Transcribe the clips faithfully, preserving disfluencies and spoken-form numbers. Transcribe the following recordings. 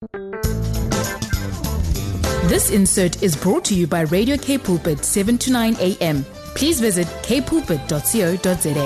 This insert is brought to you by Radio K Pulpit, seven to nine a.m. Please visit k pulpit dot co dot za.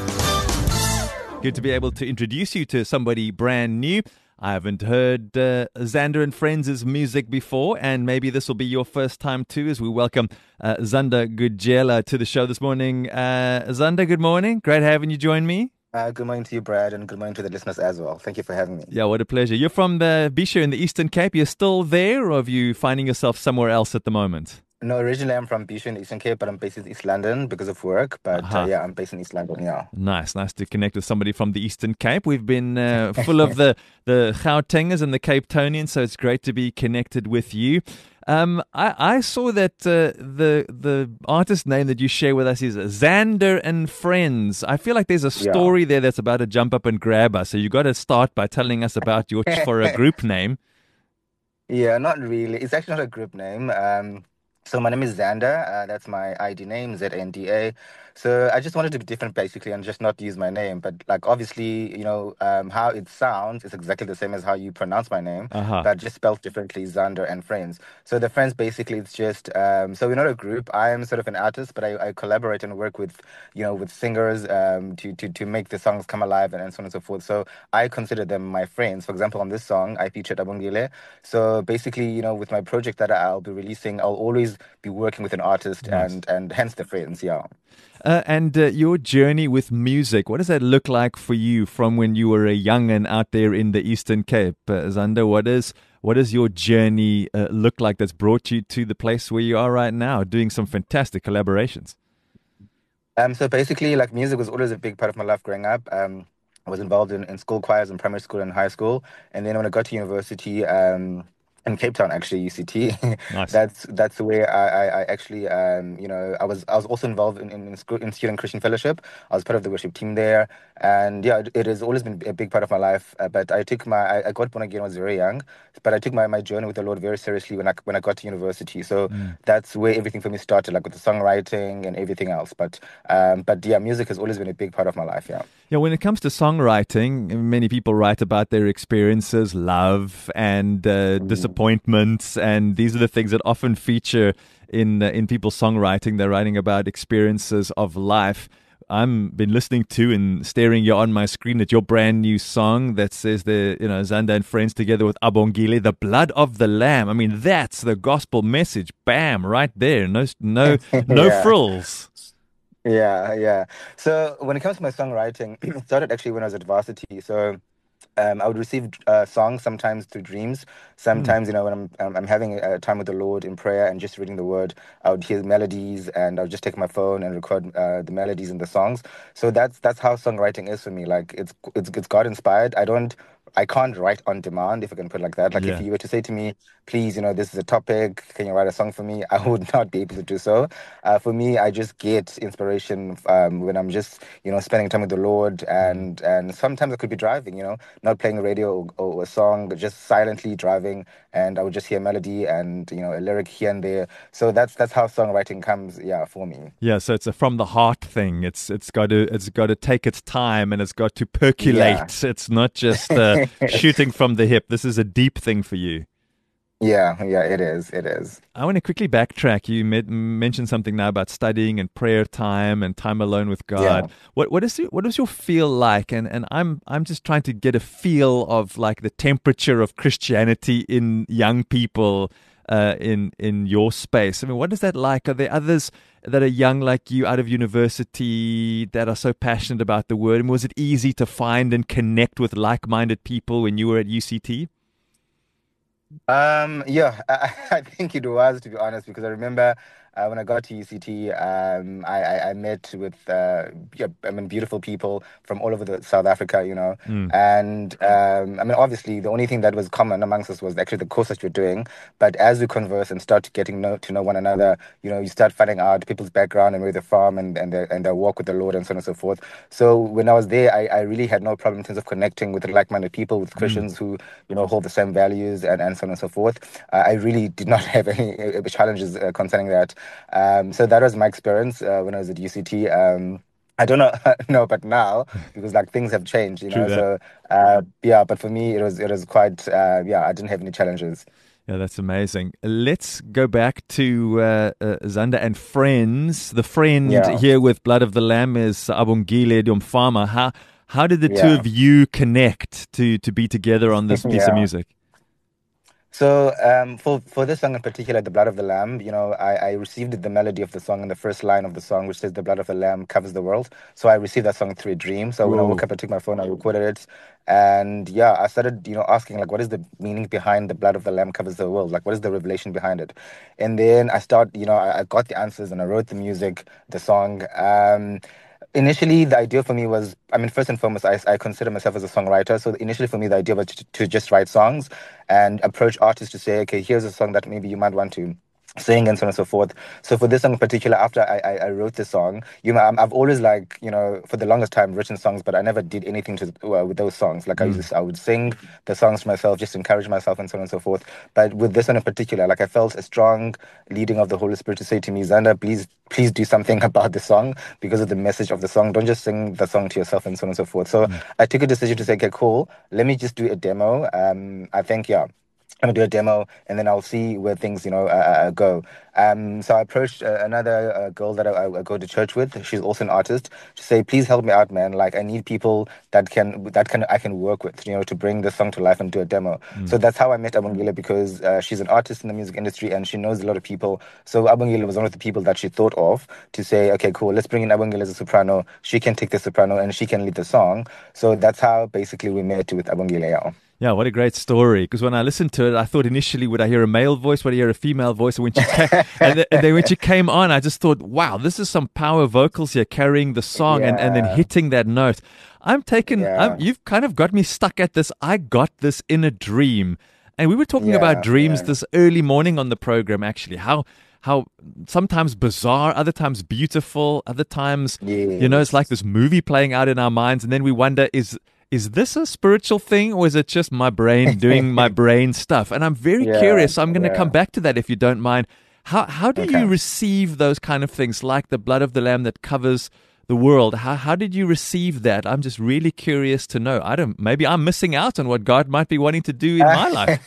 Good to be able to introduce you to somebody brand new. I haven't heard uh, Xander and Friends' music before, and maybe this will be your first time too, as we welcome uh, Xander Gujela to the show this morning. Uh, Xander, good morning. Great having you join me. Uh, good morning to you, Brad, and good morning to the listeners as well. Thank you for having me. Yeah, what a pleasure. You're from the Bisho in the Eastern Cape. You're still there, or are you finding yourself somewhere else at the moment? No, originally I'm from Bisho in the Eastern Cape, but I'm based in East London because of work. But uh-huh. uh, yeah, I'm based in East London, yeah. Nice, nice to connect with somebody from the Eastern Cape. We've been uh, full of the, the Gautengers and the Cape Townians, so it's great to be connected with you. Um, I, I saw that uh, the the artist name that you share with us is Xander and Friends. I feel like there's a story yeah. there that's about to jump up and grab us. So you got to start by telling us about your for a group name. Yeah, not really. It's actually not a group name. Um, so my name is Xander. Uh, that's my I D name, Z N D A. So I just wanted to be different, basically, and just not use my name. But like, obviously, you know, um, how it sounds is exactly the same as how you pronounce my name, uh-huh. but just spelled differently, Xander and Friends. So the Friends, basically, it's just, um, so we're not a group. I am sort of an artist, but I, I collaborate and work with, you know, with singers um, to, to, to make the songs come alive and, and so on and so forth. So I consider them my friends. For example, on this song, I featured Abongile. So basically, you know, with my project that I'll be releasing, I'll always be working with an artist nice. and, and hence the Friends, yeah. Uh, and uh, your journey with music, what does that look like for you from when you were a young'un out there in the Eastern Cape? Uh, Xander, what is what does your journey uh, look like that's brought you to the place where you are right now, doing some fantastic collaborations? Um, so basically, like, music was always a big part of my life growing up. Um, I was involved in, in school choirs in primary school and high school. And then when I got to university, um, in Cape Town, actually, U C T. Nice. That's that's the way I, I, I actually, um, you know, I was I was also involved in in, in, school, in Student Christian Fellowship. I was part of the worship team there, and yeah, it, it has always been a big part of my life. Uh, but I took my I, I got born again when I was very young, but I took my, my journey with the Lord very seriously when I when I got to university. So mm. that's where everything for me started, like with the songwriting and everything else. But um, but yeah, music has always been a big part of my life. Yeah. Yeah, when it comes to songwriting, many people write about their experiences, love and uh, disappointments, and these are the things that often feature in uh, in people's songwriting. They're writing about experiences of life. I've been listening to and staring here on my screen at your brand new song that says the you know Xander and Friends together with Abongile, the blood of the lamb. I mean, that's the gospel message. Bam, right there. No, no, no yeah. frills. Yeah, yeah. So when it comes to my songwriting, it started actually when I was at varsity. So um, I would receive uh, songs sometimes through dreams. Sometimes, mm. you know, when I'm um, I'm having a time with the Lord in prayer and just reading the Word, I would hear melodies and I would just take my phone and record uh, the melodies and the songs. So that's that's how songwriting is for me. Like it's it's it's God inspired. I don't. I can't write on demand, if I can put it like that. Like yeah. if you were to say to me, please, you know, this is a topic, can you write a song for me? I would not be able to do so. Uh, for me, I just get inspiration um, when I'm just, you know, spending time with the Lord. And, and sometimes I could be driving, you know, not playing a radio or, or a song, but just silently driving. And I would just hear a melody and, you know, a lyric here and there. So that's that's how songwriting comes, yeah, for me. Yeah, so it's a from the heart thing. It's It's got to it's got to take its time and it's got to percolate. Yeah. It's not just... Uh, shooting from the hip. This is a deep thing for you. Yeah, yeah, it is. It is. I want to quickly backtrack. You met, mentioned something now about studying and prayer time and time alone with God. Yeah. What what is it, what does your feel like? And and I'm I'm just trying to get a feel of like the temperature of Christianity in young people uh, in in your space. I mean, what is that like? Are there others that are young like you out of university that are so passionate about the word? And was it easy to find and connect with like-minded people when you were at U C T? Um, yeah, I, I think it was, to be honest, because I remember uh, when I got to U C T, um, I, I, I met with, uh, yeah, I mean, beautiful people from all over the South Africa, you know, mm. and um, I mean, obviously, the only thing that was common amongst us was actually the course that you're doing. But as we converse and start getting know, to know one another, you know, you start finding out people's background and where they're from and and their, and their walk with the Lord and so on and so forth. So when I was there, I, I really had no problem in terms of connecting with like-minded people, with Christians mm. who, you know, hold the same values and, and so on and so forth. Uh, I really did not have any uh, challenges uh, concerning that. Um, so that was my experience uh, when I was at U C T. Um, I don't know, no, but now because like things have changed, you True know. that. So uh, yeah, but for me, it was it was quite uh, yeah. I didn't have any challenges. Yeah, that's amazing. Let's go back to uh, uh, Zander and Friends. The friend Yeah, here with Blood of the Lamb is Abongile Domfama. How how did the two yeah, of you connect to to be together on this piece of yeah. music? So um, for for this song in particular, "The Blood of the Lamb," you know, I, I received the melody of the song in the first line of the song, which says, "The blood of the Lamb covers the world." So I received that song through a dream. So when I woke Whoa. up, I took my phone, I recorded it, and yeah, I started, you know, asking like, what is the meaning behind "The blood of the Lamb covers the world"? Like, what is the revelation behind it? And then I start, you know, I, I got the answers, and I wrote the music, the song. Um, initially the idea for me was, I mean, first and foremost, I, I consider myself as a songwriter. So initially for me, the idea was to, to just write songs and approach artists to say, okay, here's a song that maybe you might want to sing and so on and so forth. So for this song in particular, after I, I, I wrote this song, you know, I'm, I've always like, you know, for the longest time written songs, but I never did anything to uh, with those songs. Like I Mm. used to, I would sing the songs to myself, just to encourage myself and so on and so forth. But with this one in particular, like I felt a strong leading of the Holy Spirit to say to me, Zander, please, please do something about the song because of the message of the song. Don't just sing the song to yourself and so on and so forth. So Mm. I took a decision to say, okay, cool, let me just do a demo. Um, I think, yeah. I'm gonna do a demo, and then I'll see where things, you know, uh, uh, go. Um, so I approached uh, another uh, girl that I, I go to church with. She's also an artist. To say, please help me out, man. Like I need people that can that can I can work with, you know, to bring the song to life and do a demo. Mm. So that's how I met Abongile because uh, she's an artist in the music industry and she knows a lot of people. So Abongile was one of the people that she thought of to say, okay, cool, let's bring in Abongile as a soprano. She can take the soprano and she can lead the song. So that's how basically we met with Abongile. Yeah. Yeah, what a great story. Because when I listened to it, I thought initially, would I hear a male voice? Would I hear a female voice? And when she came, and, th- and then when she came on, I just thought, wow, this is some power vocals here carrying the song and, and then Yeah. hitting that note. I'm taken, Yeah. I'm, you've kind of got me stuck at this. I got this in a dream. And we were talking about Yeah. dreams Yeah. this early morning on the program, actually. How, how sometimes bizarre, other times beautiful, other times, you know, it's like Yes. this movie playing out in our minds. And then we wonder, is, is this a spiritual thing or is it just my brain doing my brain stuff? And I'm very Yeah. curious. So I'm going to come Yeah. back to that if you don't mind. How how do Okay. you receive those kind of things like the blood of the lamb that covers the world? How how did you receive that? I'm just really curious to know. I don't maybe I'm missing out on what God might be wanting to do in my life.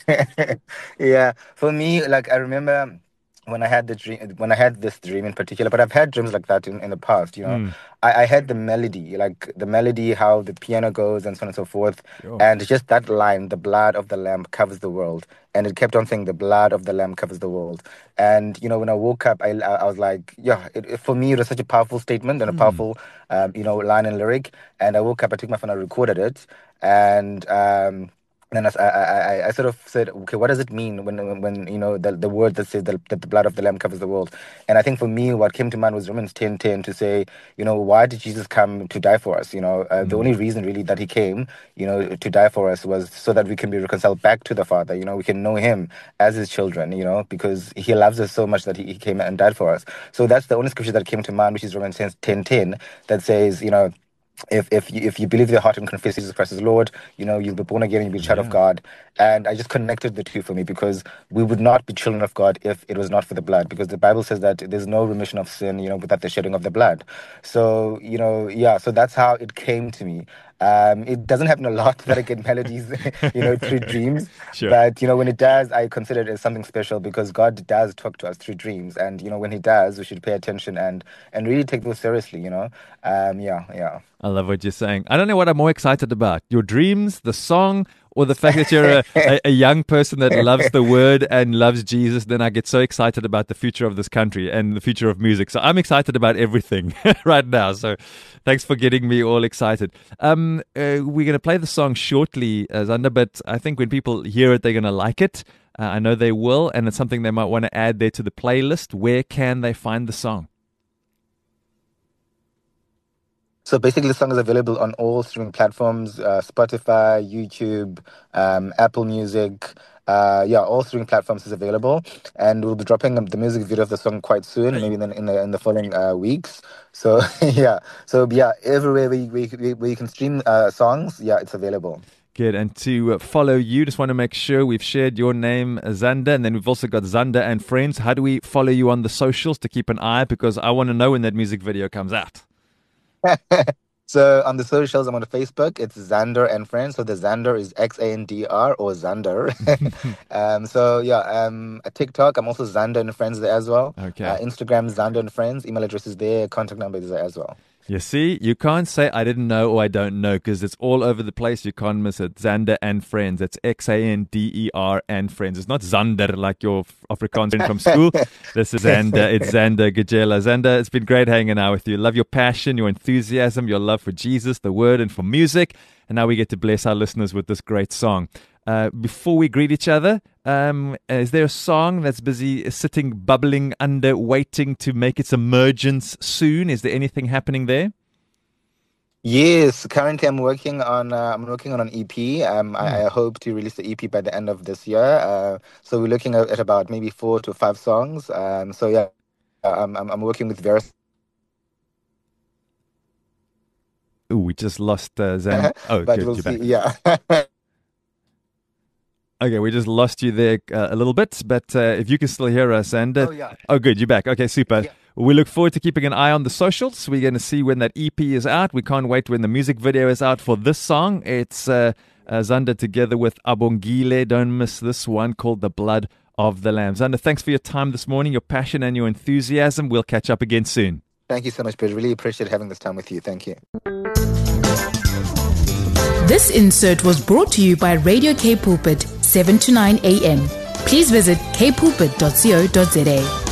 Yeah. For me, like I remember when I had the dream, when I had this dream in particular, but I've had dreams like that in, in the past, you know. Mm, I, I had the melody, like the melody, how the piano goes and so on and so forth. sure. And just that line, the blood of the lamb covers the world. And it kept on saying, the blood of the lamb covers the world. And, you know, when I woke up, I, I I was like, yeah, it, it- for me, it was such a powerful statement and a Mm, powerful, um, you know, line and lyric. And I woke up, I took my phone, I recorded it. And, um, then I, s- I, I, I- I sort of said, okay, what does it mean when, when, when you know, the, the word that says that, that the blood of the lamb covers the world? And I think for me, what came to mind was Romans ten ten to say, you know, why did Jesus come to die for us? You know, uh, the mm, only reason really that he came, you know, to die for us was so that we can be reconciled back to the Father. You know, we can know him as his children, you know, because he loves us so much that he, he came and died for us. So that's the only scripture that came to mind, which is Romans ten ten that says, you know, if if you, if you believe in your heart and confess Jesus Christ as Lord, you know, you'll be born again and you'll be a child of yeah. God. And I just connected the two for me because we would not be children of God if it was not for the blood, because the Bible says that there's no remission of sin, you know, without the shedding of the blood. So, you know, yeah, so that's how it came to me. Um, it doesn't happen a lot that I get melodies, you know, through dreams. Sure. But, you know, when it does, I consider it as something special because God does talk to us through dreams. And, you know, when he does, we should pay attention and, and really take those seriously, you know. Um, yeah, yeah. I love what you're saying. I don't know what I'm more excited about, your dreams, the song, or the fact that you're a, a, a young person that loves the word and loves Jesus. Then I get so excited about the future of this country and the future of music. So I'm excited about everything right now. So thanks for getting me all excited. Um, uh, we're going to play the song shortly, uh, Zander, but I think when people hear it, they're going to like it. Uh, I know they will, and it's something they might want to add there to the playlist. Where can they find the song? So basically, the song is available on all streaming platforms: uh, Spotify, YouTube, um, Apple Music. Uh, yeah, all streaming platforms is available, and we'll be dropping um, the music video of the song quite soon, maybe in the in the, in the following uh, weeks. So yeah, so yeah, everywhere we we, we, where you can stream uh, songs, yeah, it's available. Good. And to uh, follow you, just want to make sure we've shared your name, uh, Zander, and then we've also got Zander and Friends. How do we follow you on the socials to keep an eye? Because I want to know when that music video comes out. So on the socials, I'm on Facebook. It's Xander and Friends. So the Xander is X A N D R or Xander. um, so yeah, um, a TikTok. I'm also Xander and Friends there as well. Okay. Uh, Instagram, Xander and Friends. Email address is there. Contact number is there as well. You see, you can't say I didn't know or I don't know because it's all over the place. You can't miss it. Xander and Friends. It's X A N D E R and Friends. It's not Xander like your Afrikaans friend from school. This is Xander. It's Xander Gajela. Xander, it's been great hanging out with you. Love your passion, your enthusiasm, your love for Jesus, the word, and for music. And now we get to bless our listeners with this great song. Uh, before we greet each other, um, is there a song that's busy sitting, bubbling under, waiting to make its emergence soon? Is there anything happening there? Yes, currently I'm working on uh, I'm working on an E P. Um, Mm. I, I hope to release the E P by the end of this year. Uh, so we're looking at, at about maybe four to five songs. Um, so yeah, I'm I'm, I'm working with various. Ooh, we just lost uh, Xander. Oh, but good, we'll you're see. back. Yeah. Okay, we just lost you there uh, a little bit, but uh, if you can still hear us, Xander. Oh yeah. Oh, good, you're back. Okay, super. Yeah. We look forward to keeping an eye on the socials. We're going to see when that E P is out. We can't wait when the music video is out for this song. It's uh, uh, Xander together with Abongile. Don't miss this one called The Blood of the Lamb. Xander, thanks for your time this morning, your passion and your enthusiasm. We'll catch up again soon. Thank you so much, Pedro. Really appreciate having this time with you. Thank you. This insert was brought to you by Radio K Pulpit, seven to nine a.m. Please visit k pulpit dot co dot za.